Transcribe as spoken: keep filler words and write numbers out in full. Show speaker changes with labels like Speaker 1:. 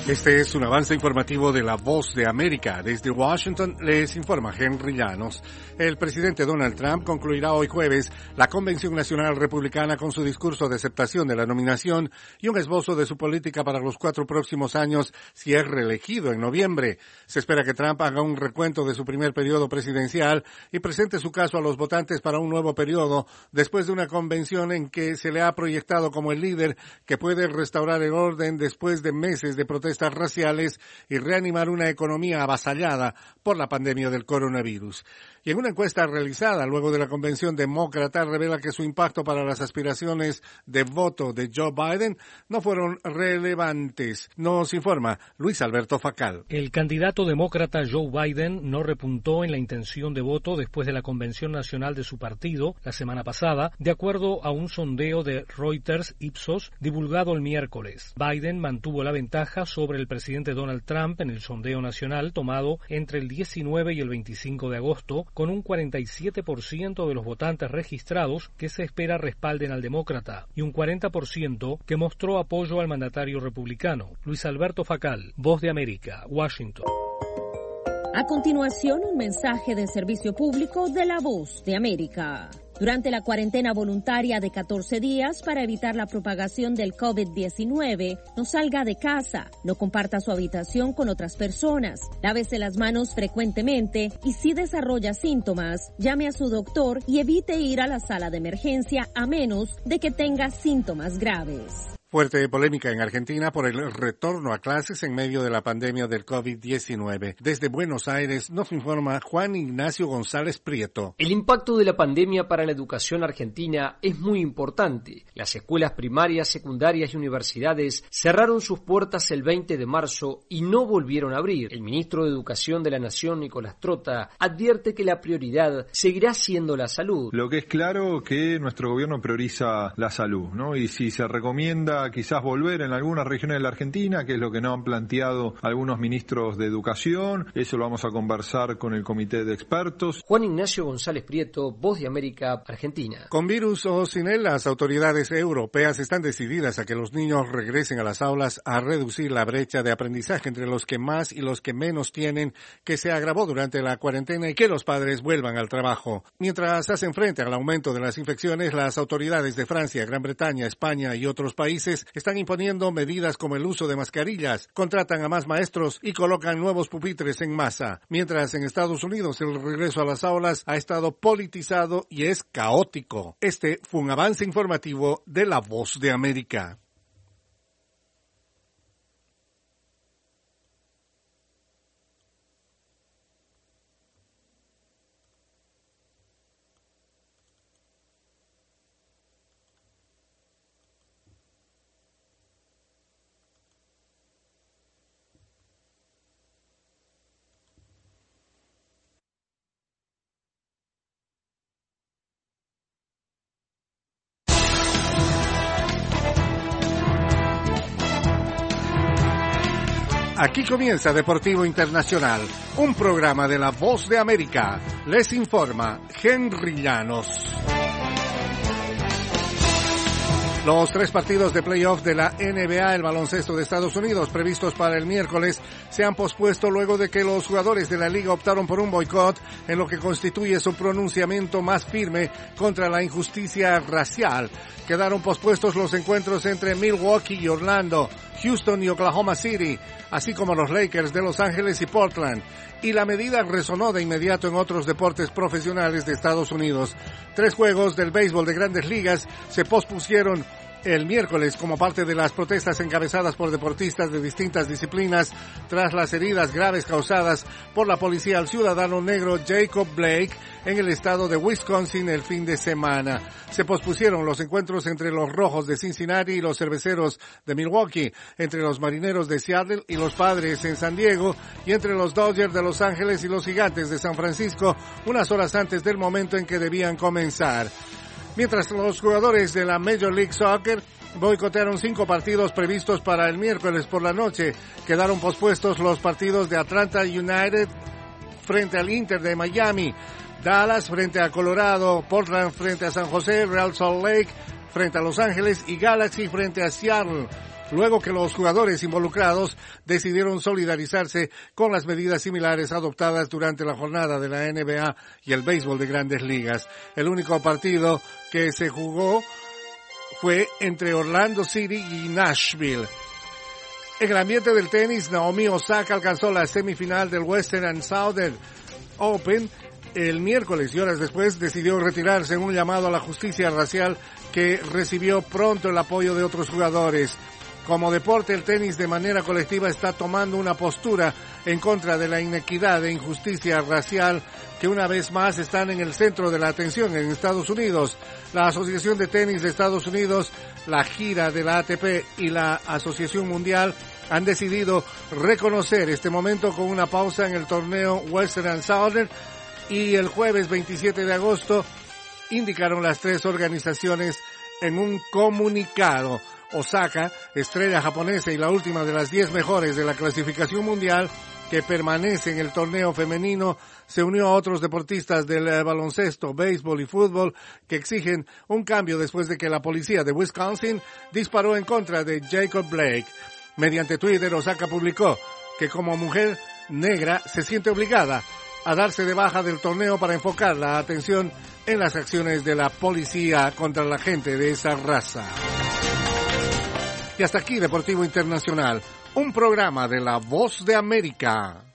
Speaker 1: Este es un avance informativo de La Voz de América. Desde Washington les informa Henry Llanos. El presidente Donald Trump concluirá hoy jueves la Convención Nacional Republicana con su discurso de aceptación de la nominación y un esbozo de su política para los cuatro próximos años si es reelegido en noviembre. Se espera que Trump haga un recuento de su primer periodo presidencial y presente su caso a los votantes para un nuevo periodo después de una convención en que se le ha proyectado como el líder que puede restaurar el orden después de meses de protestas raciales y reanimar una economía avasallada por la pandemia del coronavirus. Y en una encuesta realizada luego de la convención demócrata revela que su impacto para las aspiraciones de voto de Joe Biden no fueron relevantes. Nos informa Luis Alberto Facal.
Speaker 2: El candidato demócrata Joe Biden no repuntó en la intención de voto después de la convención nacional de su partido la semana pasada, de acuerdo a un sondeo de Reuters Ipsos divulgado el miércoles. Biden mantuvo la ventaja sobre el presidente Donald Trump en el sondeo nacional tomado entre el diecinueve y el veinticinco de agosto, con un cuarenta y siete por ciento de los votantes registrados que se espera respalden al demócrata y un cuarenta por ciento que mostró apoyo al mandatario republicano. Luis Alberto Facal, Voz de América, Washington.
Speaker 3: A continuación, un mensaje de servicio público de La Voz de América. Durante la cuarentena voluntaria de catorce días para evitar la propagación del COVID diecinueve, no salga de casa, no comparta su habitación con otras personas, lávese las manos frecuentemente y si desarrolla síntomas, llame a su doctor y evite ir a la sala de emergencia a menos de que tenga síntomas graves.
Speaker 1: Fuerte polémica en Argentina por el retorno a clases en medio de la pandemia del COVID diecinueve. Desde Buenos Aires nos informa Juan Ignacio González Prieto.
Speaker 4: El impacto de la pandemia para la educación argentina es muy importante. Las escuelas primarias, secundarias y universidades cerraron sus puertas el veinte de marzo y no volvieron a abrir. El ministro de Educación de la Nación, Nicolás Trota, advierte que la prioridad seguirá siendo la salud.
Speaker 5: Lo que es claro que nuestro gobierno prioriza la salud, ¿no? Y si se recomienda quizás volver en algunas regiones de la Argentina, que es lo que nos han planteado algunos ministros de educación. Eso lo vamos a conversar con el comité de expertos.
Speaker 4: Juan Ignacio González Prieto, Voz de América, Argentina.
Speaker 1: Con virus o sin él, las autoridades europeas están decididas a que los niños regresen a las aulas a reducir la brecha de aprendizaje entre los que más y los que menos tienen, que se agravó durante la cuarentena, y que los padres vuelvan al trabajo. Mientras hacen frente al aumento de las infecciones, las autoridades de Francia, Gran Bretaña, España y otros países están imponiendo medidas como el uso de mascarillas, contratan a más maestros y colocan nuevos pupitres en masa. Mientras en Estados Unidos el regreso a las aulas ha estado politizado y es caótico. Este fue un avance informativo de La Voz de América. Aquí comienza Deportivo Internacional, un programa de La Voz de América. Les informa Henry Llanos. Los tres partidos de playoff de la N B A, el baloncesto de Estados Unidos, previstos para el miércoles, se han pospuesto luego de que los jugadores de la liga optaron por un boicot en lo que constituye su pronunciamiento más firme contra la injusticia racial. Quedaron pospuestos los encuentros entre Milwaukee y Orlando, Houston y Oklahoma City, así como los Lakers de Los Ángeles y Portland. Y la medida resonó de inmediato en otros deportes profesionales de Estados Unidos. Tres juegos del béisbol de Grandes Ligas se pospusieron el miércoles como parte de las protestas encabezadas por deportistas de distintas disciplinas tras las heridas graves causadas por la policía al ciudadano negro Jacob Blake en el estado de Wisconsin el fin de semana. Se pospusieron los encuentros entre los Rojos de Cincinnati y los Cerveceros de Milwaukee, entre los Marineros de Seattle y los Padres en San Diego, y entre los Dodgers de Los Ángeles y los Gigantes de San Francisco, unas horas antes del momento en que debían comenzar. Mientras los jugadores de la Major League Soccer boicotearon cinco partidos previstos para el miércoles por la noche, quedaron pospuestos los partidos de Atlanta United frente al Inter de Miami, Dallas frente a Colorado, Portland frente a San José, Real Salt Lake frente a Los Ángeles y Galaxy frente a Seattle. luego que los jugadores involucrados decidieron solidarizarse con las medidas similares adoptadas durante la jornada de la N B A y el béisbol de Grandes Ligas. El único partido que se jugó fue entre Orlando City y Nashville. En el ambiente del tenis, Naomi Osaka alcanzó la semifinal del Western and Southern Open el miércoles y horas después decidió retirarse en un llamado a la justicia racial que recibió pronto el apoyo de otros jugadores. Como deporte, el tenis de manera colectiva está tomando una postura en contra de la inequidad e injusticia racial que una vez más están en el centro de la atención en Estados Unidos. La Asociación de Tenis de Estados Unidos, la gira de la A T P y la Asociación Mundial han decidido reconocer este momento con una pausa en el torneo Western and Southern, y el jueves veintisiete de agosto indicaron las tres organizaciones en un comunicado. Osaka, estrella japonesa y la última de las diez mejores de la clasificación mundial que permanece en el torneo femenino, se unió a otros deportistas del eh, baloncesto, béisbol y fútbol que exigen un cambio después de que la policía de Wisconsin disparó en contra de Jacob Blake. Mediante Twitter, Osaka publicó que como mujer negra se siente obligada a darse de baja del torneo para enfocar la atención en las acciones de la policía contra la gente de esa raza. Y hasta aquí Deportivo Internacional, un programa de La Voz de América.